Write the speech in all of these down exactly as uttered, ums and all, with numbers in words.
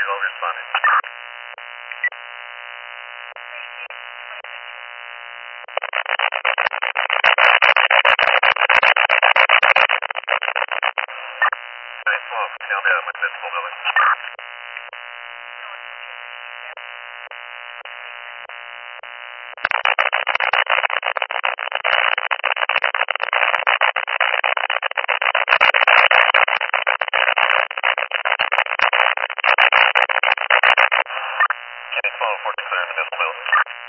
well responded. nine twelve, count down with Municipal Building. ten twelve, four clear, Municipal Building.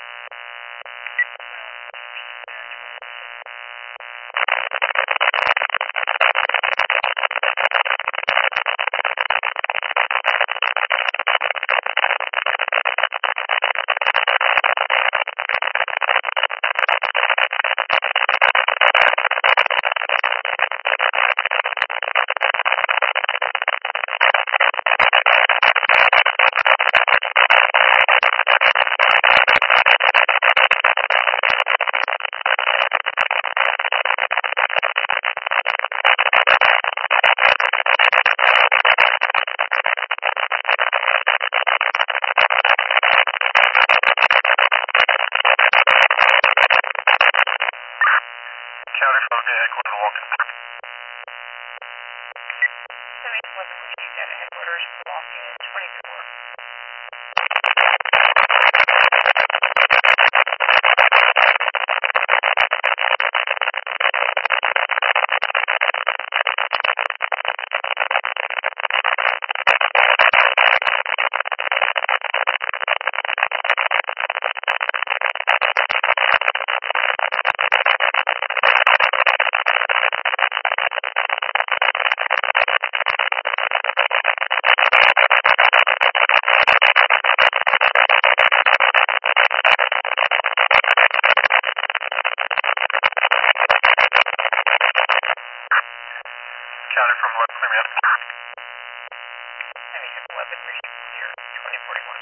Counter phone to headquarters, Walken. seven eleven, received at headquarters, Walken, twenty-four. Counter from West Clear, man. seven eleven, received clear, twenty forty-one.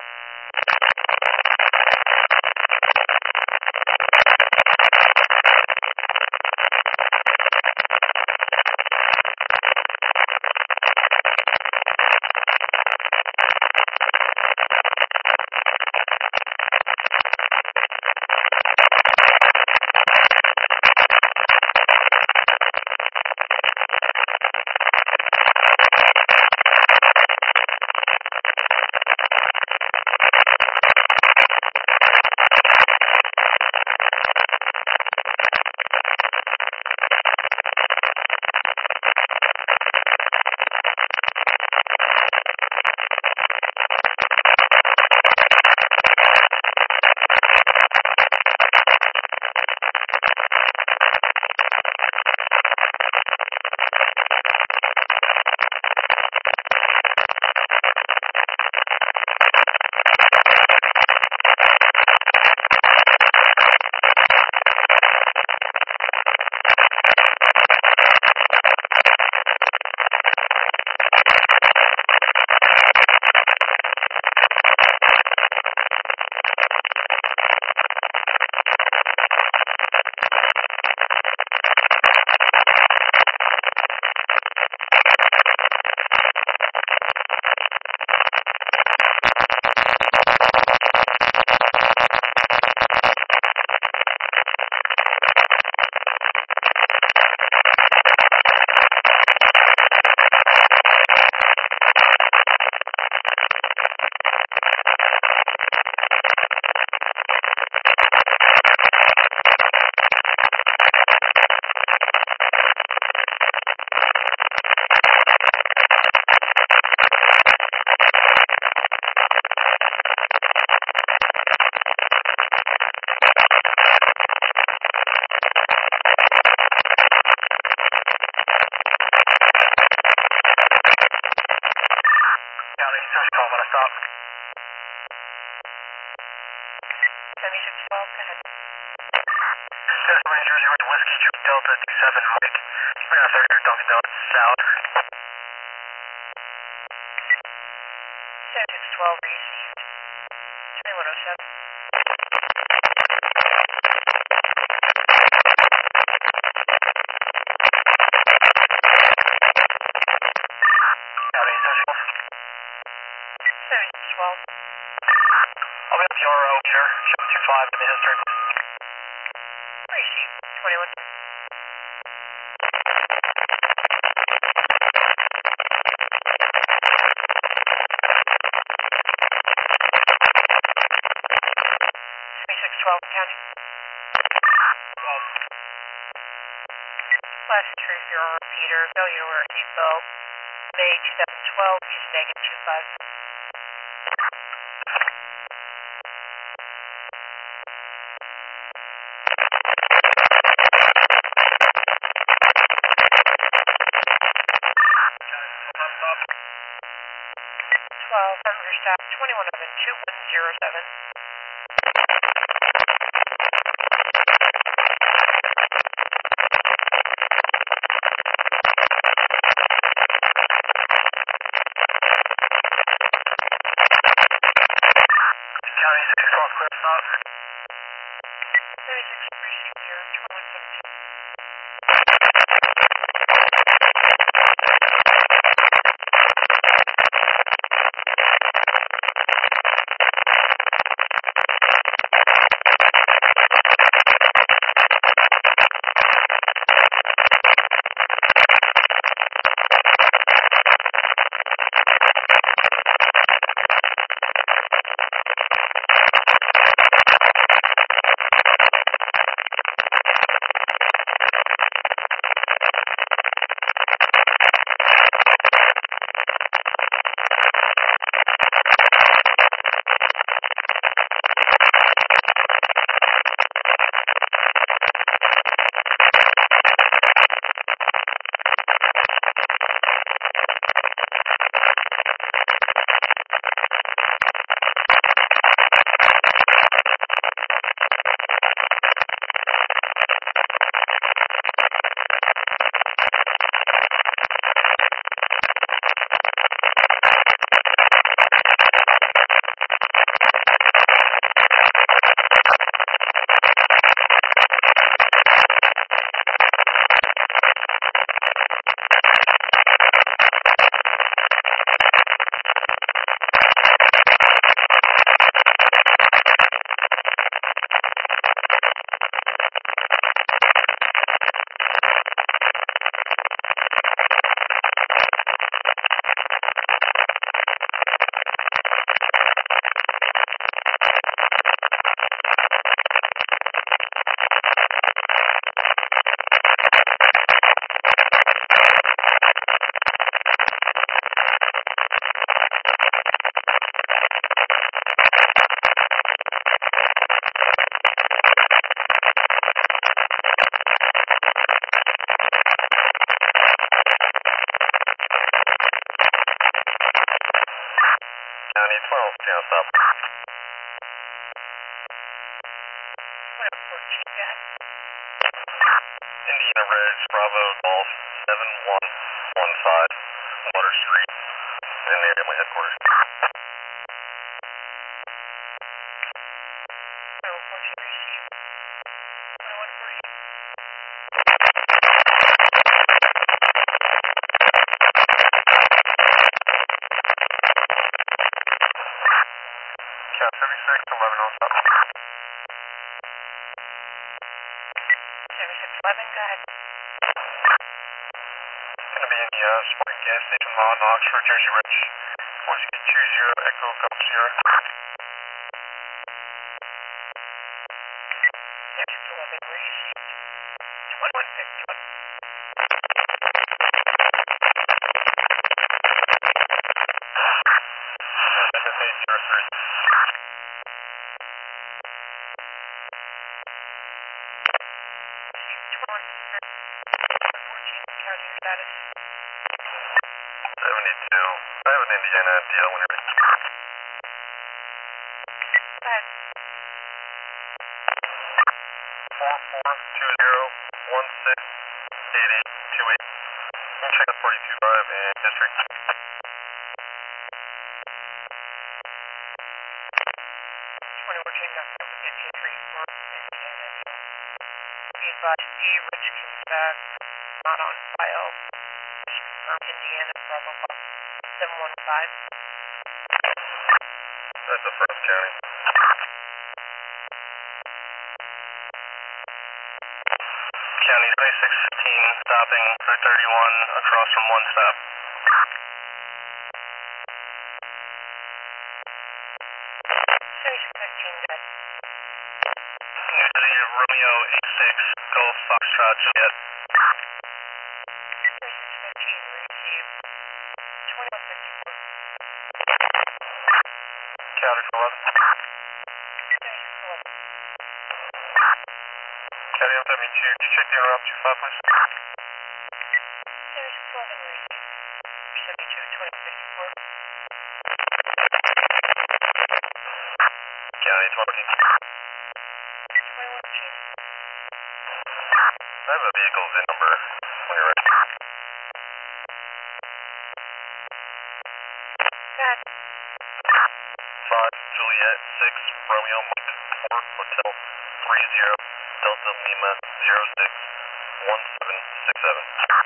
Stop. seventy-six twelve, go ahead. Central New Jersey, Red Whiskey, Juke Delta, two seven, Mike. three oh thirty, Dunkin' Donuts, South. seventy-six twelve, received, twenty-one oh seven. County Central. R O, sure. seven two five in the history. Receive twenty-one. twenty-six twelve County. Class three zero repeater, cellular depot, May twenty twelve, use negative two five. twelve, Denver stop, twenty-one eleven, two one zero seven. County six twelve, clear stop. thirty-six precinct zero, twenty-one seventeen. County twelve, channel stop. twenty-one fourteen, go ahead. Indiana Ridge, Bravo, Golf, seven one one five, Water Street, in the area of my headquarters. twenty-one fourteen, receive. twenty-one forty-eight. Cat seventy-six, eleven on stop. seventy-six eleven, go ahead. Gonna be in the uh, Smart gas station law in Oxford, Jersey Ridge. Whiskey two zero, Echo Golf Sierra. seventy-six eleven, received. twenty-one fifty-one. S S eight zero three. twenty-one fourteen, county status. seventy-two. I have an Indiana deal whenever. Go ahead. four four two zero one six eight eight two eight. We'll check out forty-two five and district. twenty-one Tango, fifteen three four, Indiana. Be advised, the Rich Kingsback, not on file. Just confirmed Indiana, Bravo, seven one five. That's the first county. County seventy-six fifteen, stopping for thirty-one across from one stop. seventy-six fifteen, good. New City Romeo eight six, Golf Foxtrot Juliet. seventy-six fifteen, receive. twenty-one fifty-four. County for eleven. seventy-six eleven. County M W two, could you check the interrupt two five, please? seventy-six eleven, receive. seventy-two twenty-one fifty-four. County twenty. twenty-one fifteen. I have a vehicle V I N number when you're ready. Go ahead. five Juliet six Romeo Mike four Hotel three zero Delta Lima zero six one seven six seven.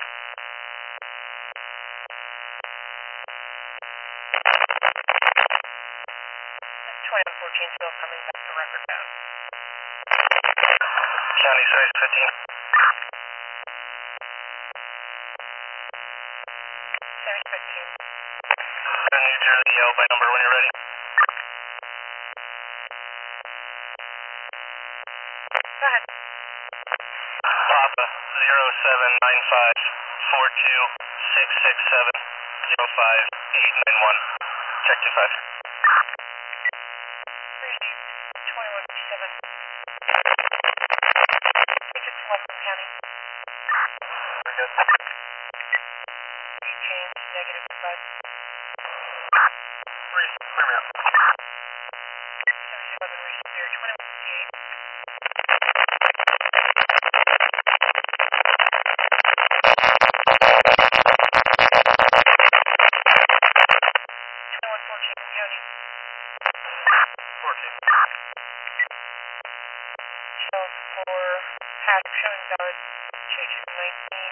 That's twenty-one fourteen, still coming back to record bound. County seventy-six fifteen. seventy-six fifteen. seven New Jersey L by number when you're ready. Go ahead. Papa zero seven nine five four two six six seven zero five eight nine one. Check two five. Received. twenty-one fifty-seven. twenty-six eleven, County. Very good. Change, negative five. Three, clear me out. seventy-six eleven, received there. twenty-one fifty-eight. twenty-one fourteen, County. fourteen. Shells for pass showing valid two two nineteen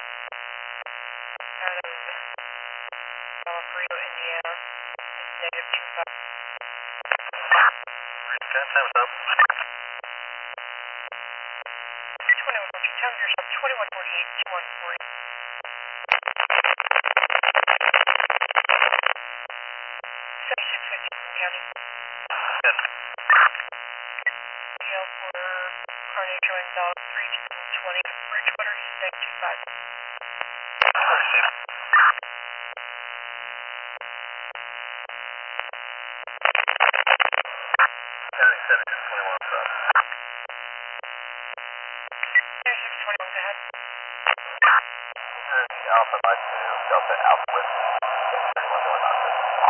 out of Valparaiso, Indiana. It's negative two five. Okay, time's up. twenty-one fourteen, time yourself. twenty-one forty-eight, one forty. seventy-six fifteen, County. Yes. Gale for Carnage showing valid three two twenty. Bridgewater, East two five. Received. County seventy-six twenty-one, stop. seventy-six twenty-one, go ahead. Jersey Alpha by two, Delta Alpha with thirty-one going on.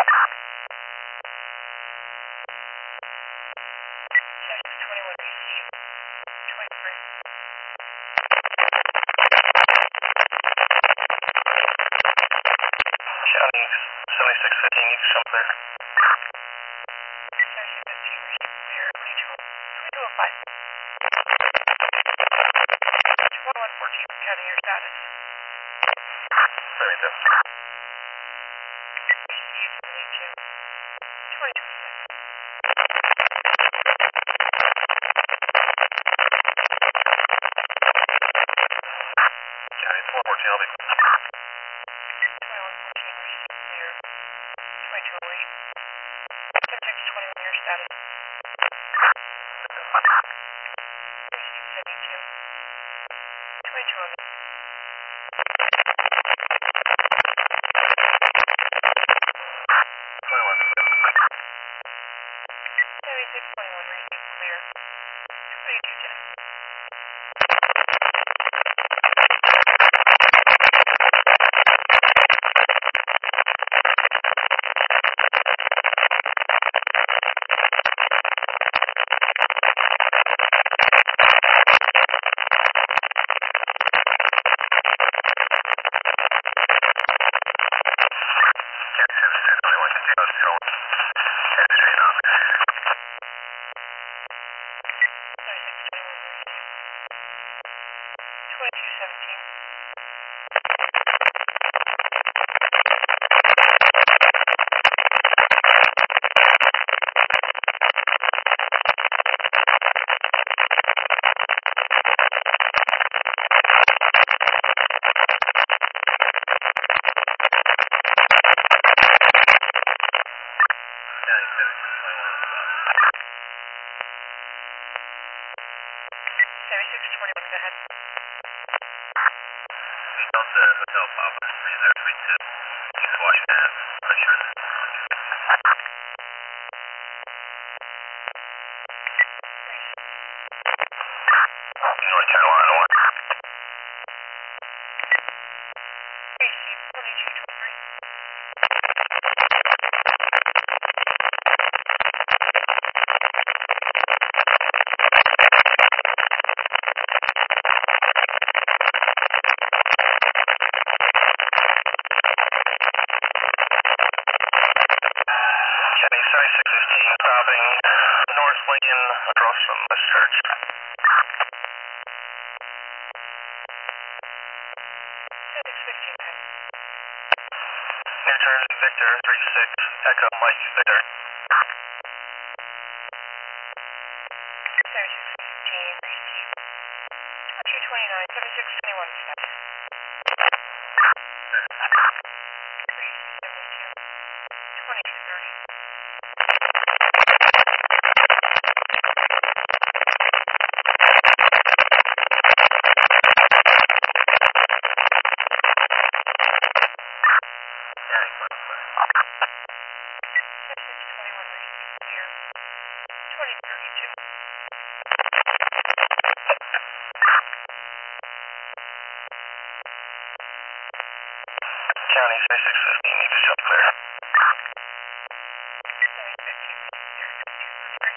seventy-six twenty-one, received. twenty-three. County seventy-six fifteen, you can come clear. seventy-six fifteen, received clear. twenty-two oh five. twenty-one fourteen, County, your status. seventy-two. Received seventy-two. twenty twenty-six. County four fourteen, I'll be clear. twenty-one fourteen, received clear. twenty-two oh eight. seventy-six twenty-one, your status. Received seventy-two. twenty-two oh nine. twenty-one, seventy-six twenty-one, received clear. twenty-two ten. twenty-two seventeen. Washington, pressure. North Carolina, one. Receive twenty-two twenty-three. Kenny seventy-six fifteen, stopping North Lincoln across from West Church. seventy-six fifteen. Near turn Victor three six, Echo Mike Victor. seventy-six fifteen. Receive twenty-two twenty-nine. seventy-six twenty-one. Stop. Receive seventy-two twenty-two thirty. seventy-six twenty-one. Receive clear. twenty thirty-two. County seventy-six fifteen, need to jump clear. seventy-six fifteen. Receive thirty-two three.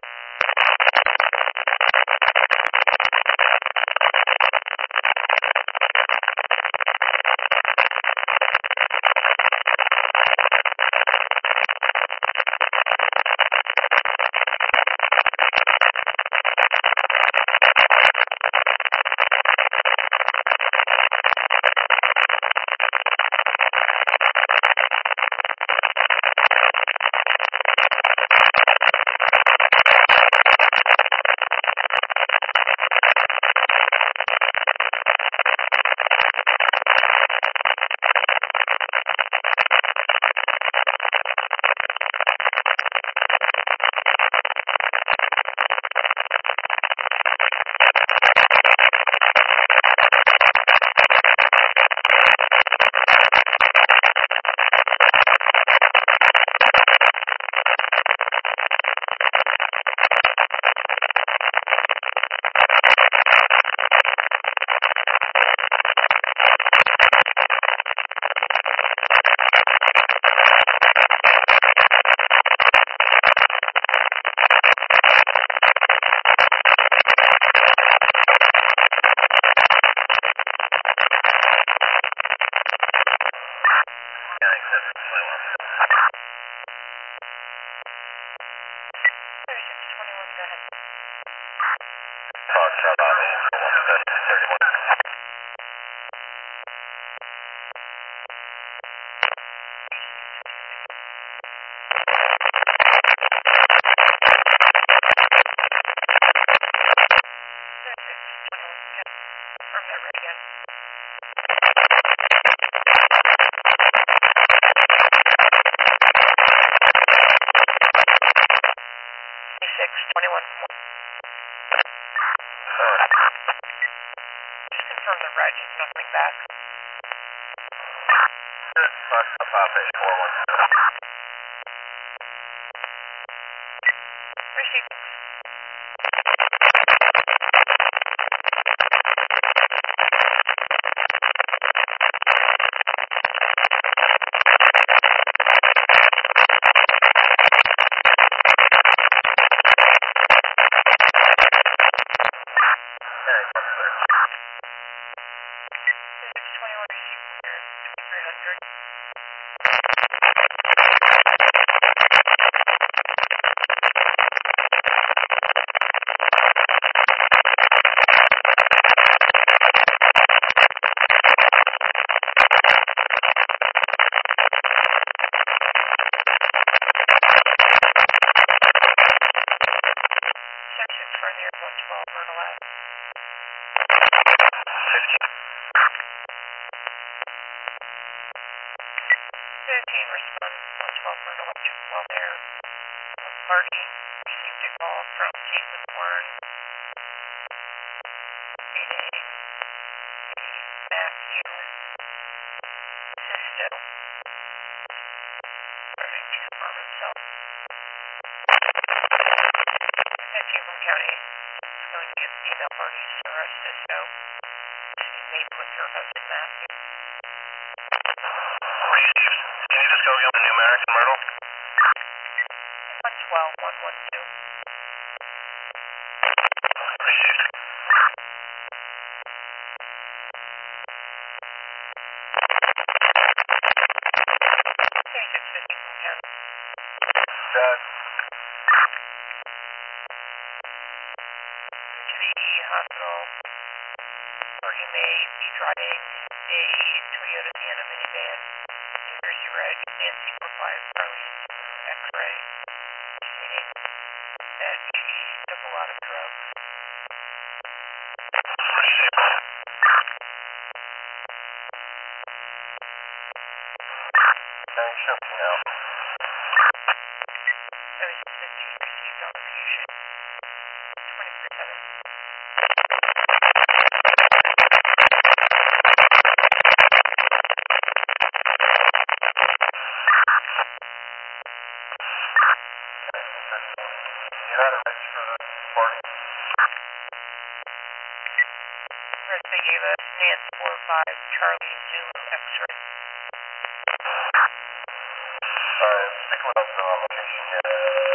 seventy-six twenty-one. Go ahead. Fox, Charlie, one seven thirty-one. six twenty-one. Alright. Just confirm the reg is nothing back. Good. Fox, five eight four one. Receive. twenty-one receive clear. twenty-three hundred. seventy-six for the air one twelve, Myrtle Ave. fifteen respond, one twelve Myrtle Ave, while they're party, received a call from Caitlin Warren, stating a Matthew Sisto That's in Matthew. Received. Can you just go get the numeric in Myrtle? one twelve, one one two. Received. twenty-six fifty from ten. Dad. To the hospital, Sergeant May is driving a Toyota Sienna minivan, New Jersey Reg, Nancy four five Charlie X-ray, stating that she took a lot of drugs. Received. Okay, show me now. seventeen fifteen received on the patient. twenty-three seven. You had a ready for the party? Red they gave us Nancy four five Charlie Zulu X-ray. Alright, stick with us on location here.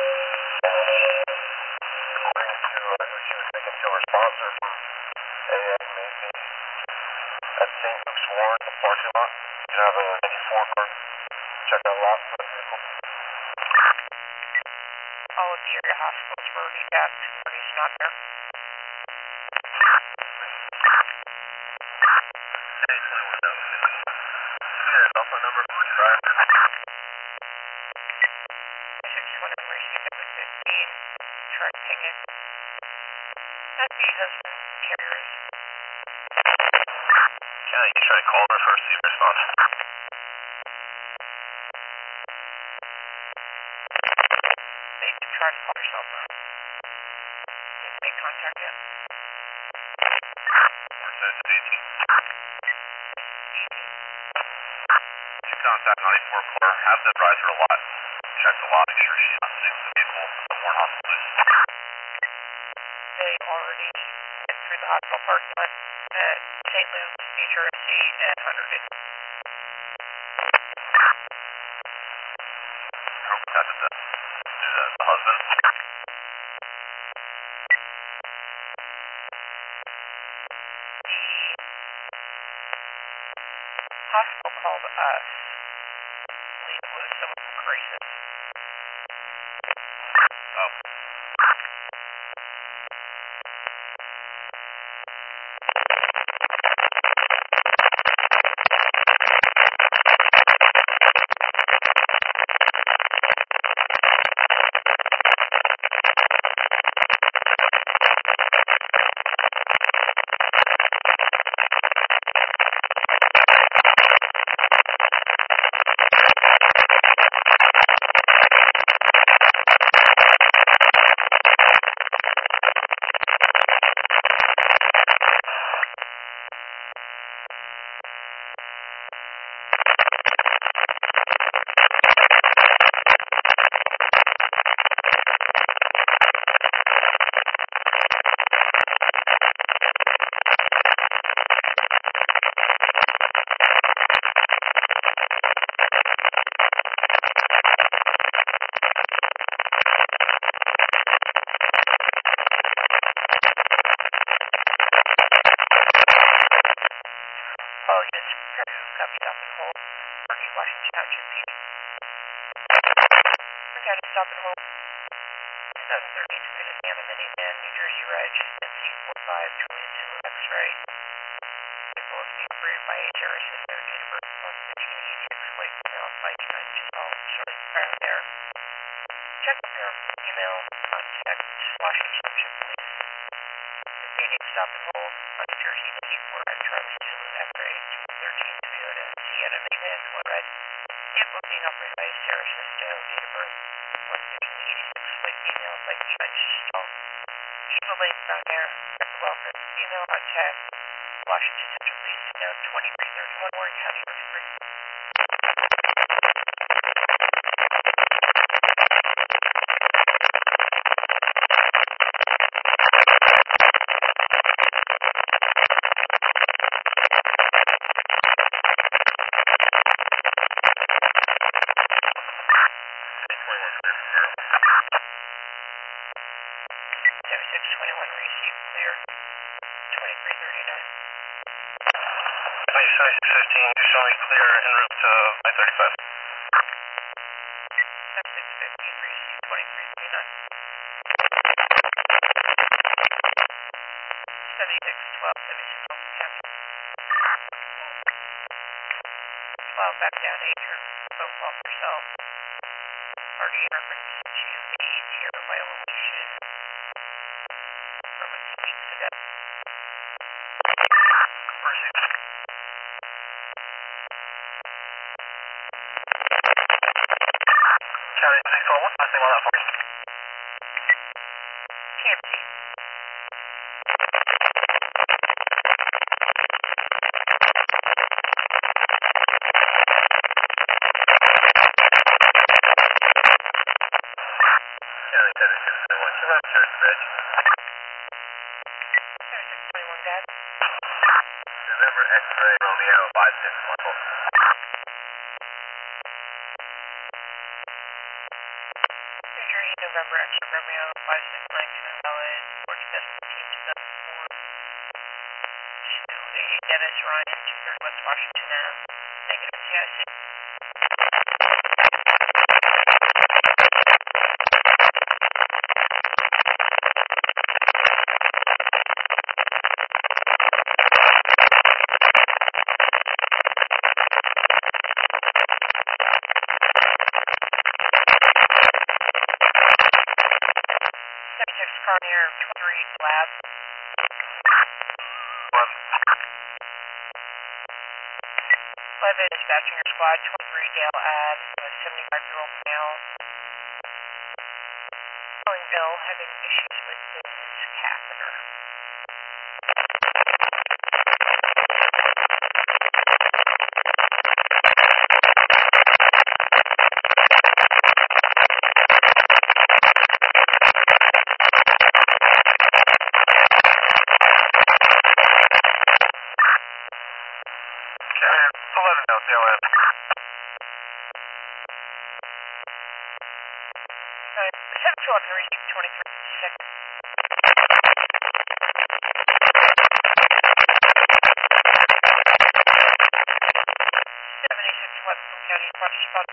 According to uh, who she was taken to, her sponsor from A S maybe at Saint Luke's Warren, the parking lot. You have a ninety-four car. Check that lot for the vehicle. All of the area hospitals were redapped when he's not there. Hey, twenty-one thousand fifty. Yeah, cell phone number, right? six twenty received at fifteen. Tried to ping it. That's the husband carriers. Yeah, you try to call her first, see if response. They tried to call her cell phone. Didn't make contact yet. Or says eighteen. You contact ninety-four car, have them drive her a lot. Check the lot, make sure she's not sitting with the vehicle at the Warren Hospital, please. They already went through the hospital parking lot at Saint Luke's, New Jersey, and one hundred. How contacted the, to the, the husband? The hospital called us. I believe it was someone from Crisis. Oh. All units prepared to copy stop and hold. Party Washington Township P D. Prepare to stop and hold. two thousand thirteen Toyota Sienna minivan, New Jersey Reg, N C four five Charlie Zulu X-ray. Vehicle is being operated by a terrorist sister, date of birth one fifteen eighty-six, white female, flight nine two twelve, Charlie Brown there. Check the parent email, contact Washington Township Police. Proceeding stop and hold on New Jersey N C four five Charlie Zulu X-ray twenty thirteen Toyota Sienna minivan, color red. Vehicle being operated by a Sarah Sisto, date of birth one fifteen eighty-six, white female, flight nine two twelve. Eva Lake Brown Air, welcome. Female contact Washington Central Police to note twenty-three thirty-one Warren County Road three. twenty thirty-five. six fifty, receive twenty-three twenty-nine. seventy-six twelve, seventy-six twelve, copy. twelve, back down eight, turn profile for yourself. Party reference to the Sierra violation from a few weeks ago. Proceed. County six four one, last name on that for you. Campsy. County seventy-six twenty-one, two left, search the bridge. seventy-six twenty-one, Dad. November X-ray Romeo five six one four. New Jersey, November Extra Romeo five six nine two, invalid, fourteen fifteen two thousand four. To a Dennis Ryan, two thirty West Washington Avenue, negative C I C. seventy-six Carnier, twenty-three Lab. eleven dispatching your squad, twenty-three Dale Ave, a seventy-five-year-old male. Calling ill, having issues with his catheter. eleven L T O F. seven two eleven, receive twenty-three six. seventy-six West County, Project Spot.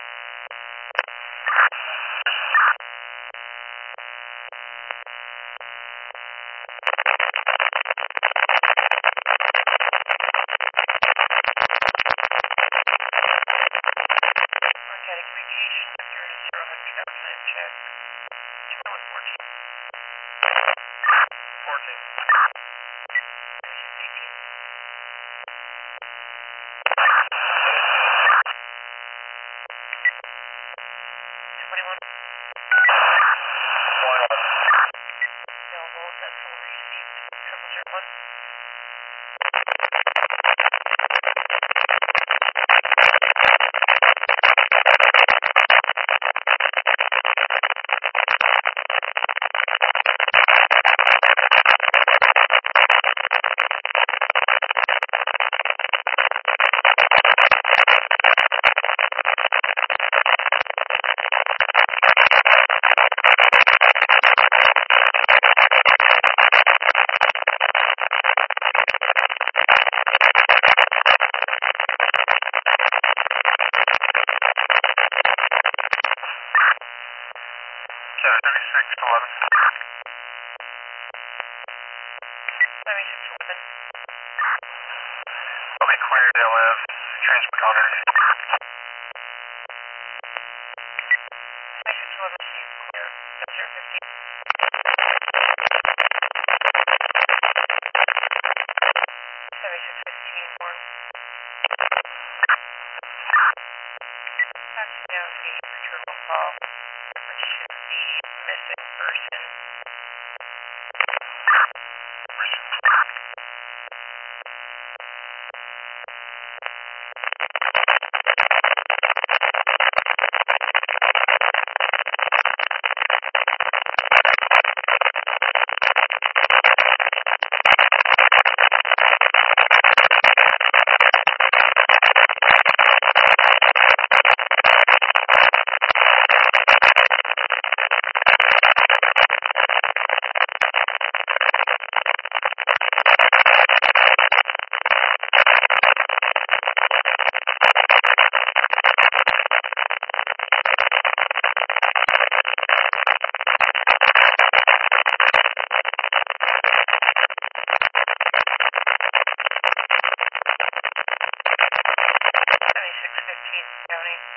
Okay, communication after a zero hundred hour time check. two one fourteen. fourteen. eighteen. twenty-one. Available, vessel received. Triple zero one. seventy-six eleven. seventy-six eleven. I'll be clear, Dale Ave. Transfer Connor. seventy-six eleven, receive clear. zero fifteen. seventy-six fifteen, one. Passing down a retrieval call. Reference to the missing person.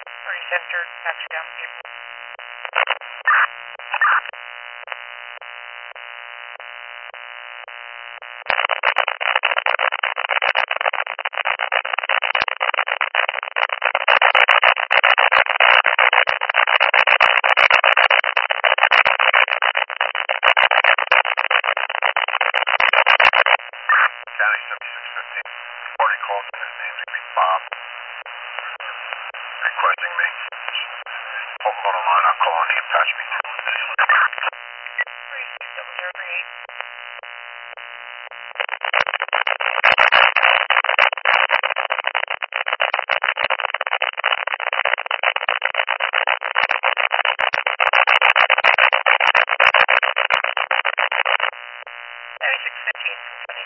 Already centered, taxi down the vehicle. County seventy-six fifty. Party calls in. His name's gonna be Bob. Requesting me. Hold on the line. I'll call on him. Patch me through with this. Three six double zero three eight. Ninety-six fifteen. Company.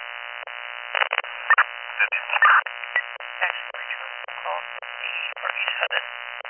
Actually, return the call from the Northeast Hudson.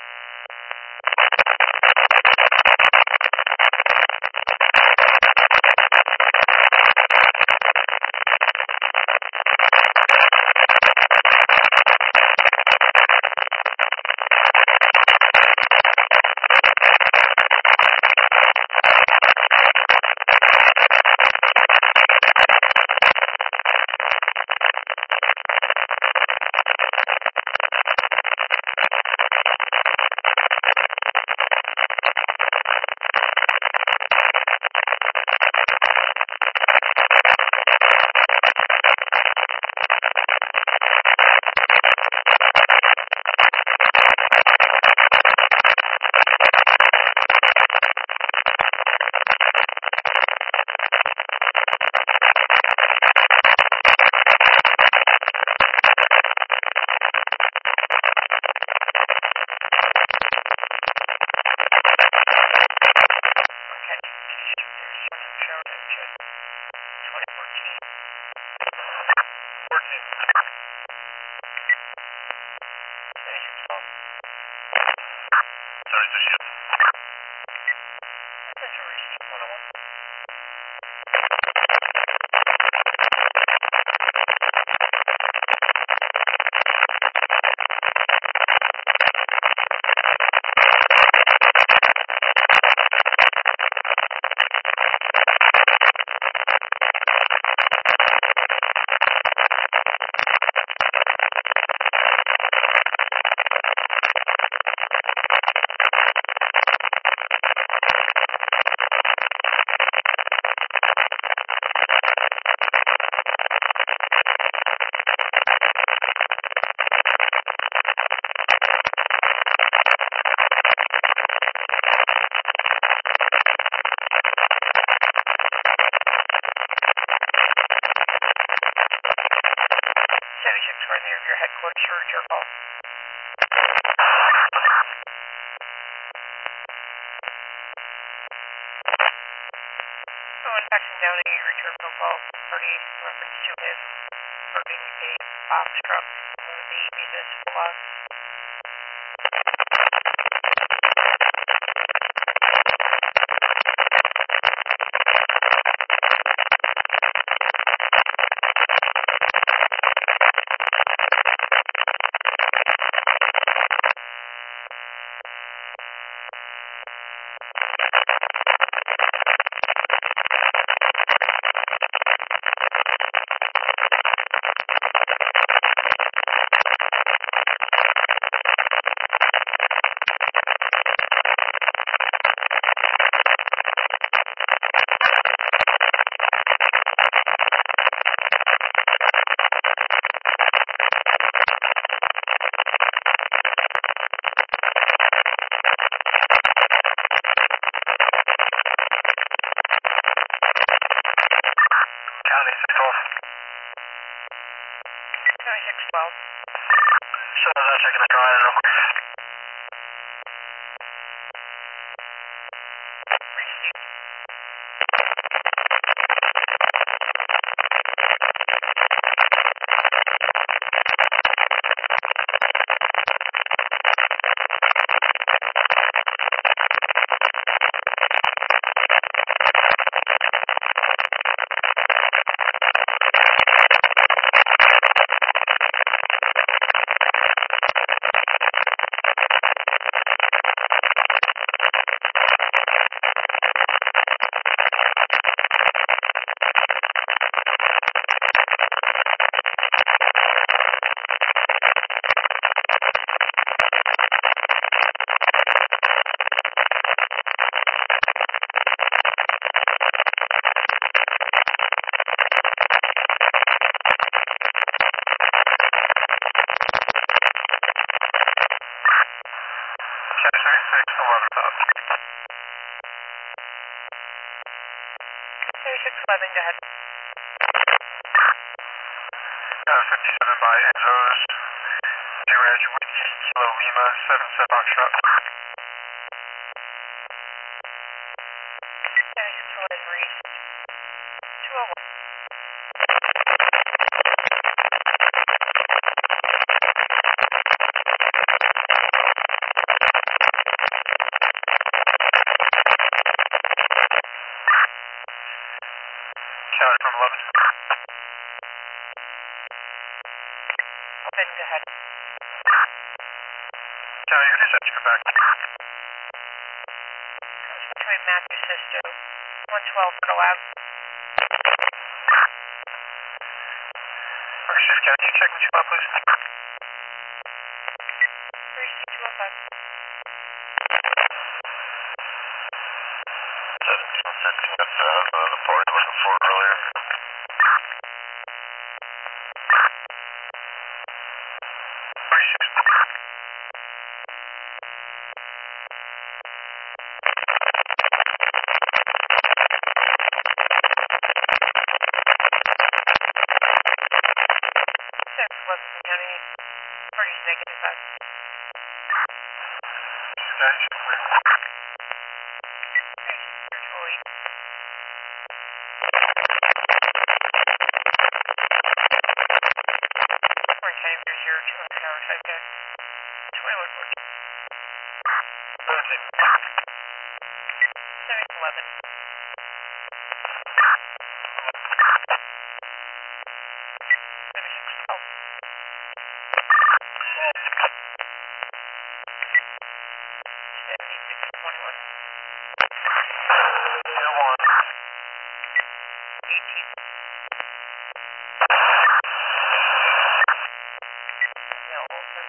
Right near your headquarters for your call. So when faxing down a return phone call regarding reference to him regarding a box truck for the municipal lots. thirty-six, eleven top. thirty-six eleven, go ahead. Uh, fifty-seven by Angelos. J-Reg, Whiskey, Kilo Lima, seven seven Foxtrot. thirty-six eleven, reached two oh one. Counted from eleven. Then go ahead. County, you're just come back. Between Matthew Sisto, one twelve, go out. Okay, Shift County, can you check me two out, please? three C two oh five. seventeen fifteen, that's uh, the part I was looking for earlier. thirty-six. six eleven, County, party's negative five. County, should clear. Virtually. Orange County, zero zero two hundred hour type deck. twenty-one fourteen. seventeen. seven eleven. thirty-six twelve. seventy-six twenty-one. Zero one. eighteen. Available for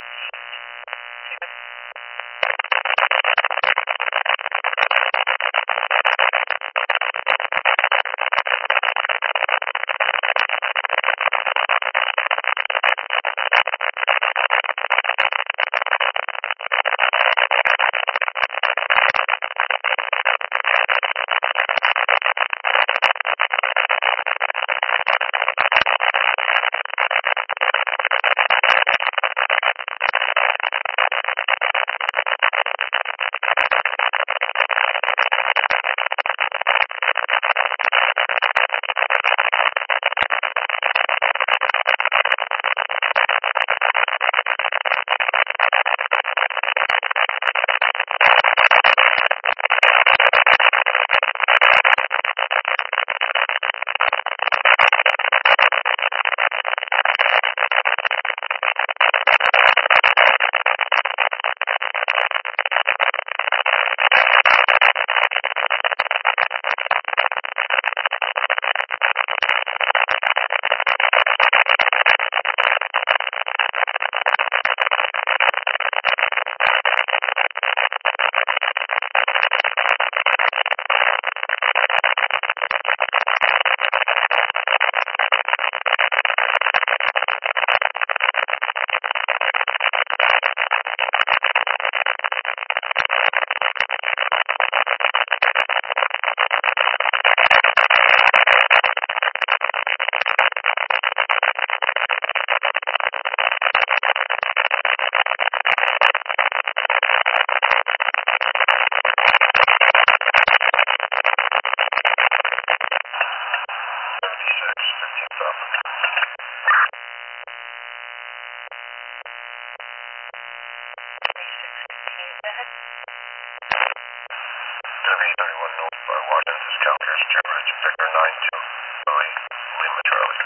thirty-one North by Washington, Calcare's J-Reg, Victor nine two, Billy, Lima Charlie.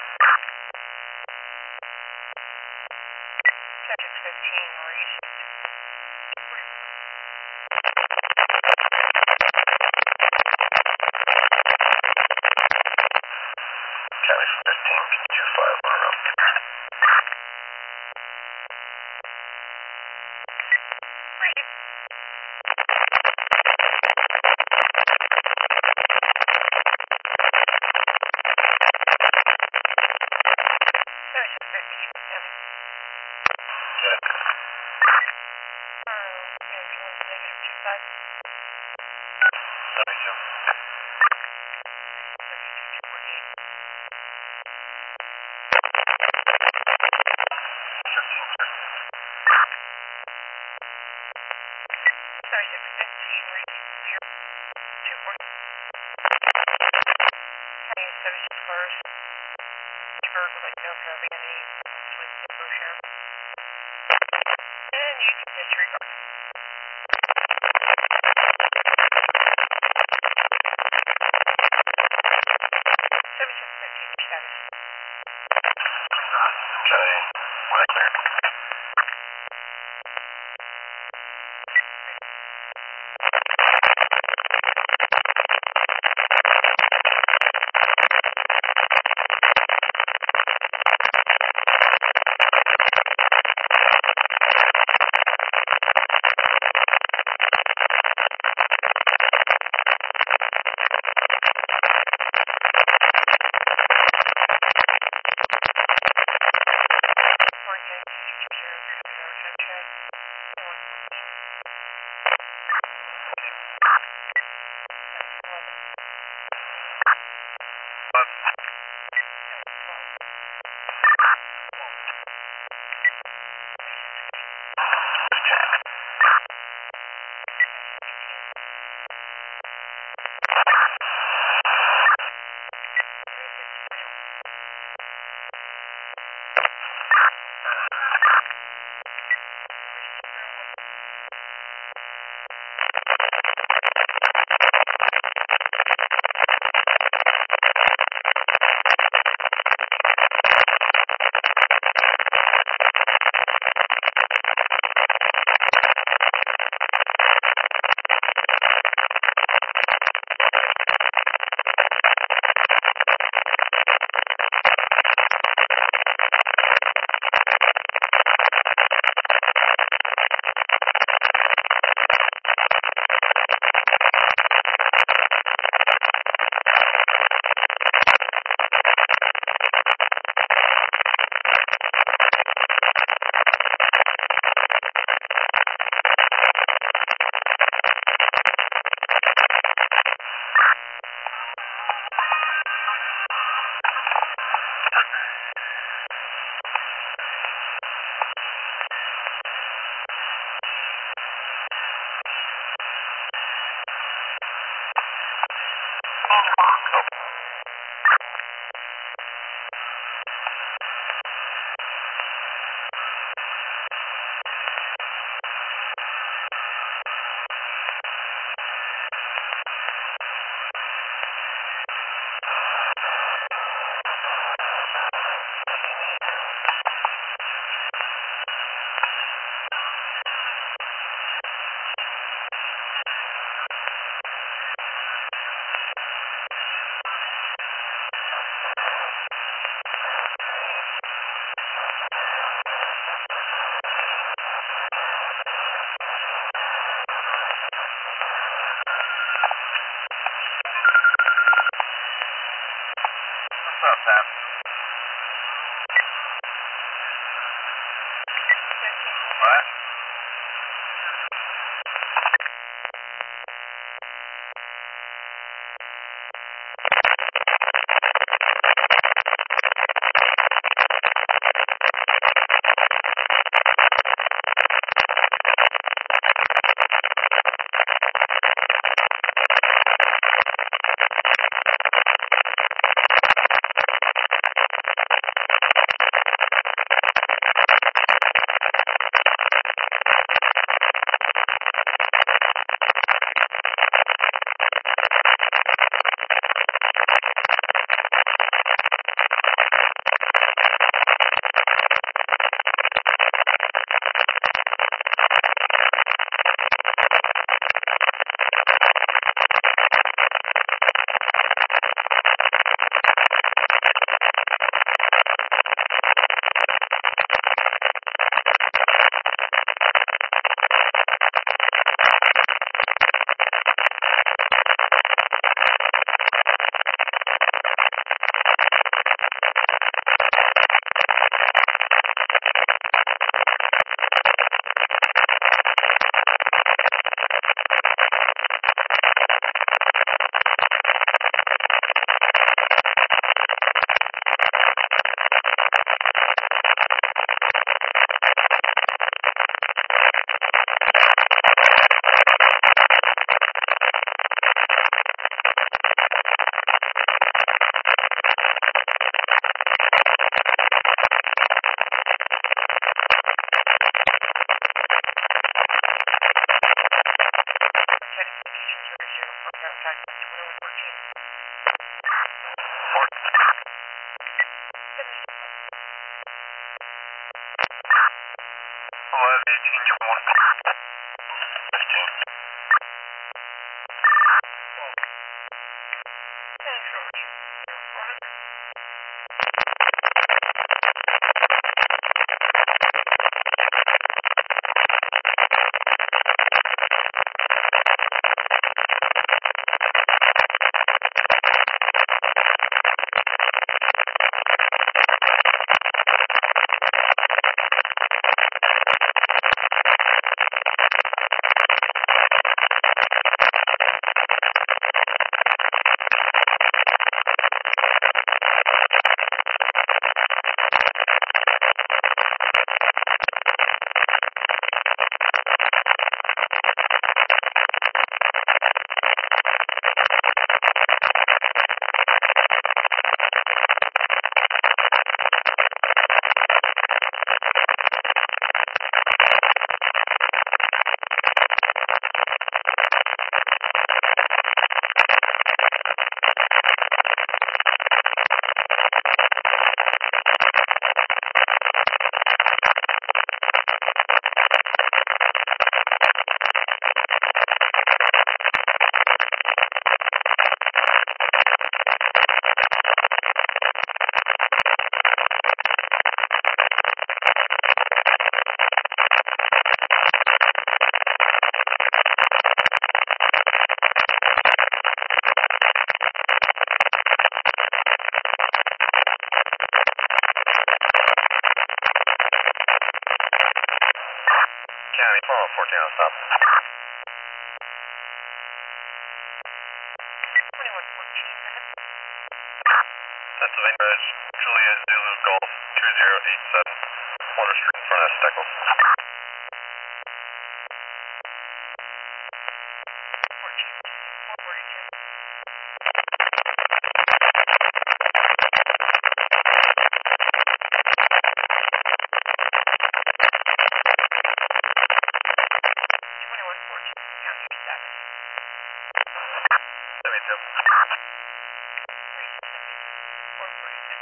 Subject fifteen, reached. County fifteen, can you two five on around? fifteen, Yeah. uh, five. seventy-two. thirty-two forty-eight. fifteen six. Sorry, six fifteen, reading clear. two forty. County seventy-six cars. Pittsburgh would like to know if you're having any with info share. And you can disregard. seventy-seven fifteen, your status. Okay, what I cleared. What's up, Sam? What? eighteen twenty-one. fifteen. County, follow fourteen on stop. twenty-one fourteen. Pennsylvania Ridge, Juliet Zulu Golf two zero eight seven, Water Street in front of Steckles. fourteen, one forty-two. twenty-one fourteen, count your status. seventy-two. three seventy-two, four forty-six.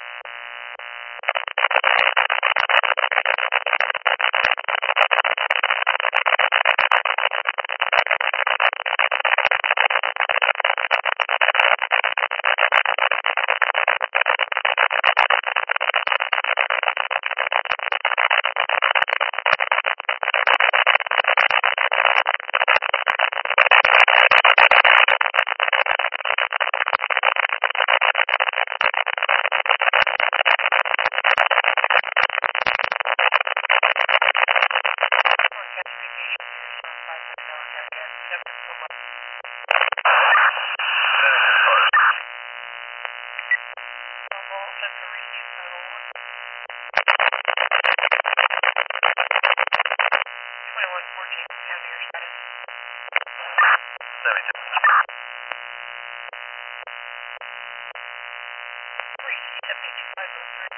twenty-one fourteen, count your status. seventy-two. three seventy-two, five oh three.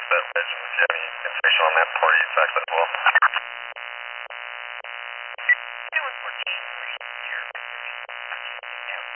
that legend. If you have any information on that party, fax that as well. one fourteen, received your message. Continue now.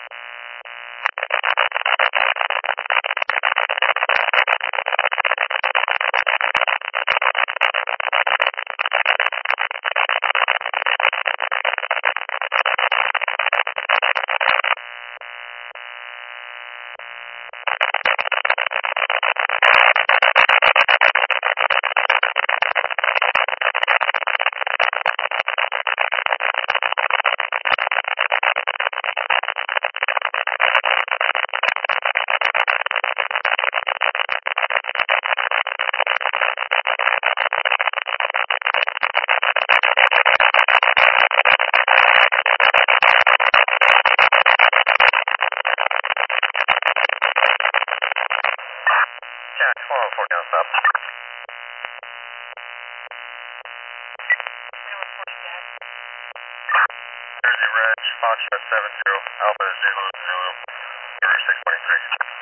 twelve fourteen on stop. Jersey Reg, Foxtrot seven zero, Alpha Zulu Zulu, River six twenty-three.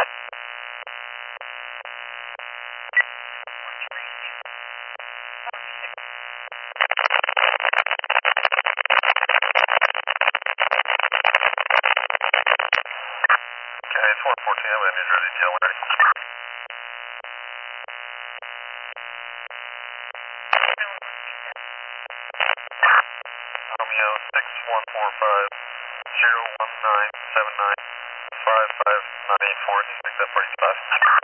Okay, it's one fourteen, I'm in New Jersey, T L ready. Romeo six one four five zero one nine seven nine five five nine eight four. Can you make that party spot?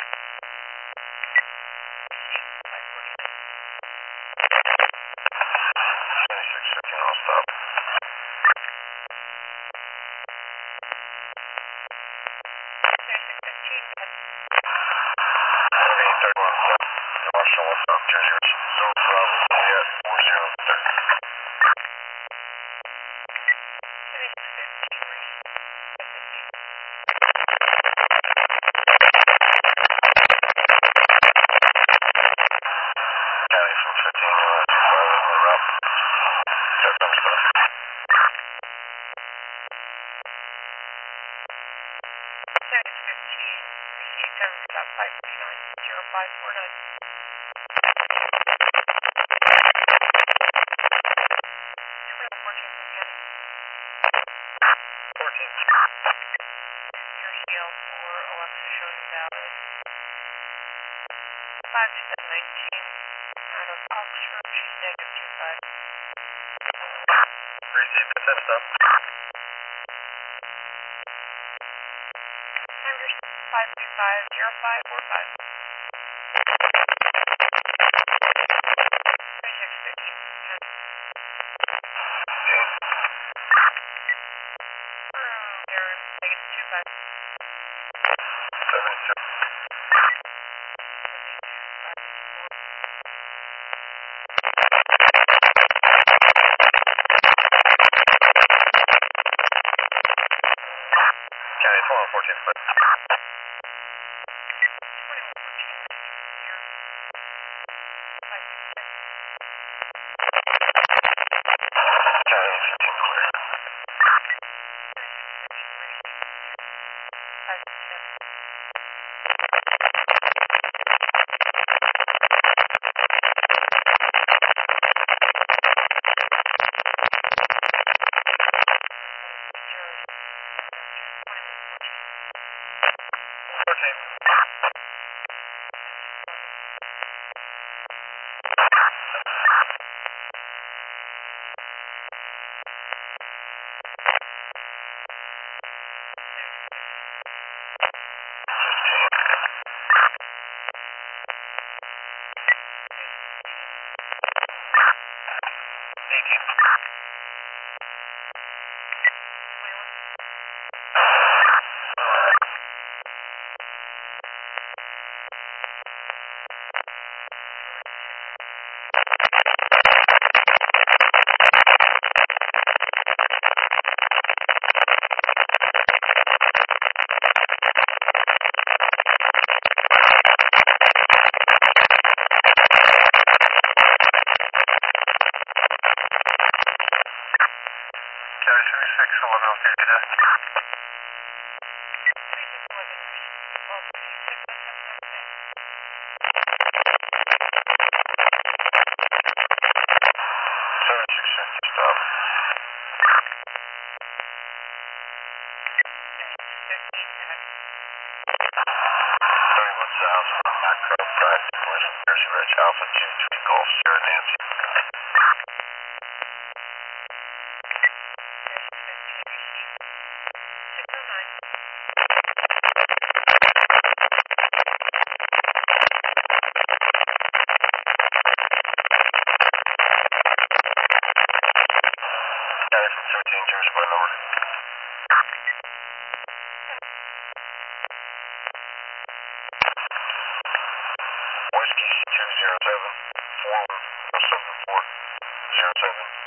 twenty-six fifteen, I'll stop. twenty-eight thirty-one, stop. Marshall, what's up? Jersey Rich, Zone Bravo, Juliet, four zero thirty. County from fifteen, uh, five on the route. Check them stuff. fifteen, received seven stop five three nine zero five four nine. fourteen. Your C L for Alexa shows invalid. five seven nineteen, out of Oxford, she's negative two five. Received the tip stop. Numbers five two five zero five four five. twenty-six fifteen, ten. They're negative two five. seventy-two. County twenty-one fourteen, split. twenty-one fourteen, here. five two six. County fifteen, clear. five two seven. fourteen. eighteen. County twenty-six eleven on fifty desk. twenty-six eleven, twelve fifty-six, Jersey Ridge, Alpha two three Golf, Sierra Nancy. Guy from thirteen Jersey, my number. Whiskey two zero seven four one seven four zero seven.